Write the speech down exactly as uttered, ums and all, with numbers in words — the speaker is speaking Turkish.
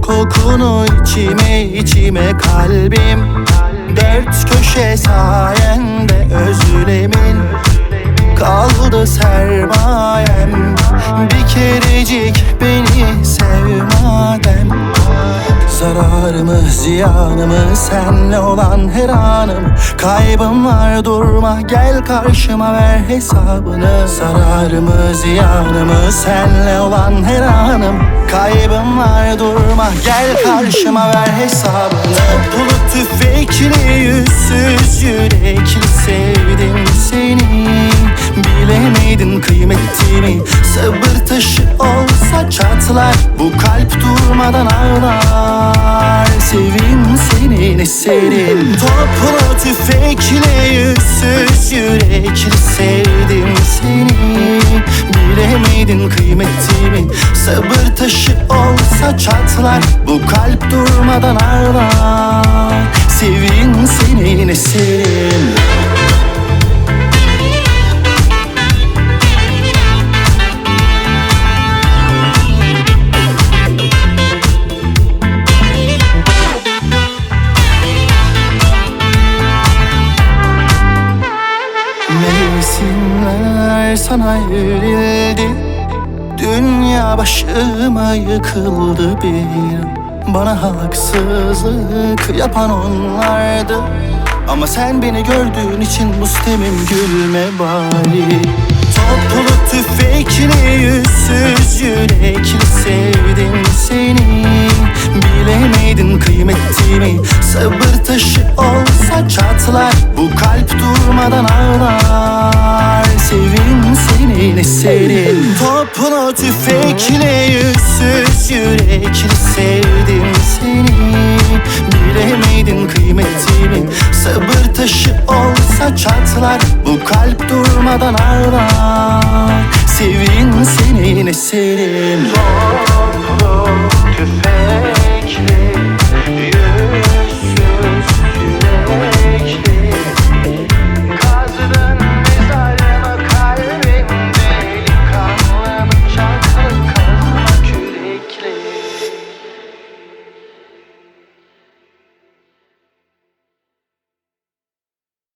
kokunu içime içime kalbim. Dört köşe sayende özlemin kaldı sermayem. Bir kerecik beni sev madem. Zararımı ziyanımı senle olan her anım. Kaybım var durma gel karşıma ver hesabını. Zararımı ziyanımı senle olan her anım. Kaybım var durma gel karşıma ver hesabını. Toplu tüfekli yüzsüz yürekli sevdim seni. Bilemedin kıymetimi. Sabır taşı olsa çatlar, bu kalp durmadan ağlar. Sevim senin eserin. Toplu tüfekle yüzsüz yürekli sevdim seni. Bilemedin kıymetimi. Sabır taşı olsa çatlar, bu kalp durmadan ağlar. Sevim senin eserin. Mevsimler sana verildi. Dünya başıma yıkıldı bir an. Bana haksızlık yapan onlardı. Ama sen beni gördüğün için mustemim gülme bari. Toplu tüfekli yüzsüz yürekli sevdim seni. Bilemedin kıymetimi. Sabır taşı olsa çatlar, bu kalp durmadan ağlar. Sevim senin eserin. Toplu tüfekle yüzsüz yürekli sevdim seni. Bilemedin kıymetimi. Sabır taşı olsa çatlar, bu kalp durmadan ağlar. Sevin senin eserin.